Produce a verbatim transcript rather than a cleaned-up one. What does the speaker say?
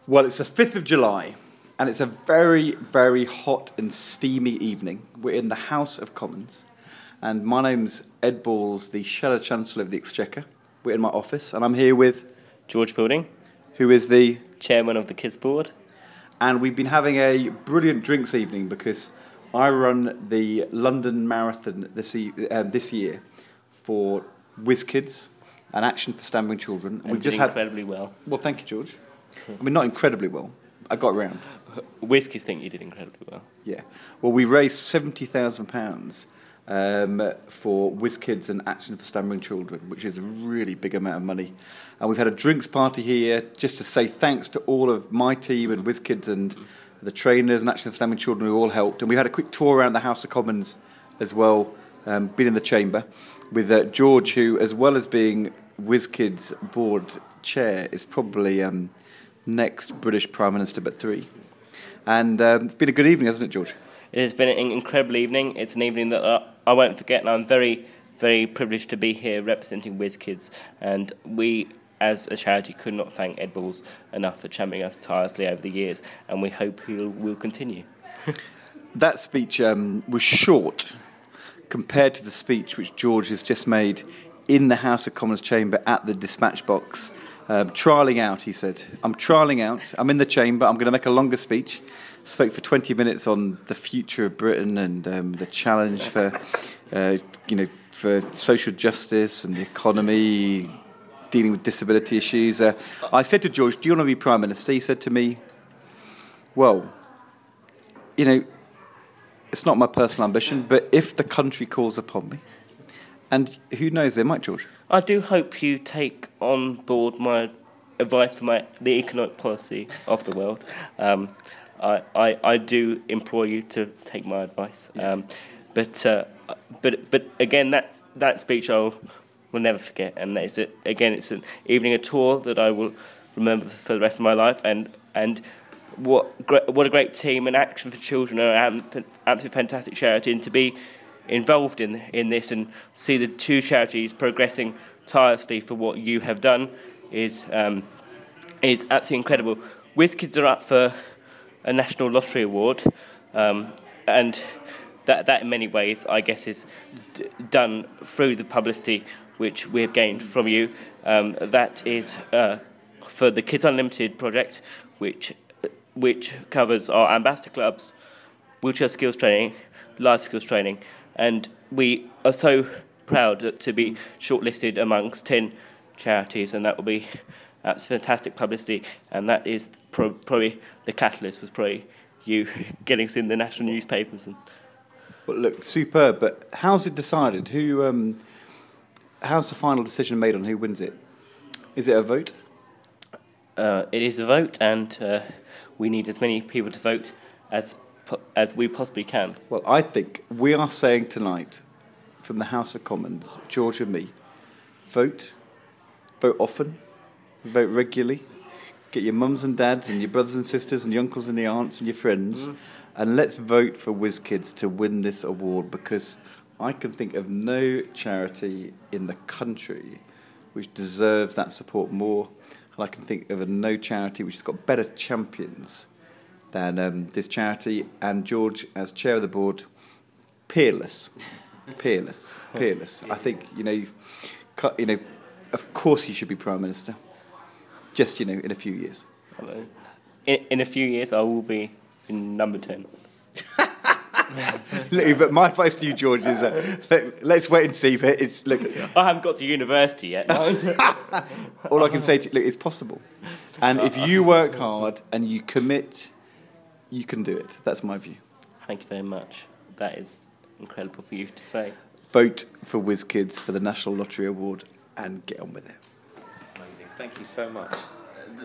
Well, it's the fifth of July, and it's a very, very hot and steamy evening. We're in the House of Commons, and my name's Ed Balls, the Shadow Chancellor of the Exchequer. We're in my office, and I'm here with George Fielding, who is the Chairman of the Kids Board. And we've been having a brilliant drinks evening because I run the London Marathon this, e- uh, this year for WizKids, an Action for Stammering Children. And we've just had incredibly well. Well, thank you, George. I mean, not incredibly well. I got around. WizKids think you did incredibly well. Yeah. Well, we raised seventy thousand pounds um, for WizKids and Action for Stammering Children, which is a really big amount of money. And we've had a drinks party here just to say thanks to all of my team and WizKids and the trainers and Action for Stammering Children who all helped. And we had a quick tour around the House of Commons as well, um, been in the chamber, with uh, George, who, as well as being WizKids board chair, is probably um, next British Prime Minister, but three. And um, it's been a good evening, hasn't it, George? It has been an incredible evening. It's an evening that uh, I won't forget, and I'm very, very privileged to be here representing WizKids. And we, as a charity, could not thank Ed Balls enough for championing us tirelessly over the years, and we hope he will continue. That speech um, was short compared to the speech which George has just made in the House of Commons chamber at the dispatch box. Um, trialling out, he said. I'm trialling out. I'm in the chamber. I'm going to make a longer speech. Spoke for twenty minutes on the future of Britain and um, the challenge for, uh, you know, for social justice and the economy, dealing with disability issues. Uh, I said to George, "Do you want to be Prime Minister?" He said to me, "Well, you know, it's not my personal ambition, but if the country calls upon me, and who knows, they might, George." I do hope you take on board my advice for my the economic policy of the world. Um, I, I, I do implore you to take my advice. Um, but uh, but but again, that that speech I will, will never forget. And it's a, again, it's an evening, a tour that I will remember for the rest of my life. And and what great, what a great team and Action for Children are an absolutely fantastic charity, and to be involved in in this and see the two charities progressing tirelessly for what you have done is um, is absolutely incredible. WizKids are up for a National Lottery Award, um, and that that in many ways, I guess, is d- done through the publicity which we have gained from you. Um, that is uh, for the Kids Unlimited project, which which covers our ambassador clubs, wheelchair skills training, life skills training. And we are so proud to be shortlisted amongst ten charities, and that will be that's fantastic publicity. And that is pro- probably the catalyst was probably you getting us in the national newspapers. And well, look, superb. But how's it decided? Who? Um, how's the final decision made on who wins it? Is it a vote? Uh, it is a vote, and uh, we need as many people to vote as. as we possibly can. Well, I think we are saying tonight, from the House of Commons, George and me, vote, vote often, vote regularly, get your mums and dads and your brothers and sisters and your uncles and your aunts and your friends, mm. and let's vote for WizKids to win this award, because I can think of no charity in the country which deserves that support more, and I can think of a no charity which has got better champions than um, this charity. And George, as chair of the board, peerless, peerless, peerless. I think you know, you know, of course he should be Prime Minister. Just you know, in a few years. In, in a few years, I will be in number ten. Look, but my advice to you, George, is uh, let, let's wait and see if it is. Look, I haven't got to university yet. All I can say to you, look, it's possible, and if you work hard and you commit, you can do it. That's my view. Thank you very much. That is incredible for you to say. Vote for WizKids for the National Lottery Award and get on with it. Amazing. Thank you so much.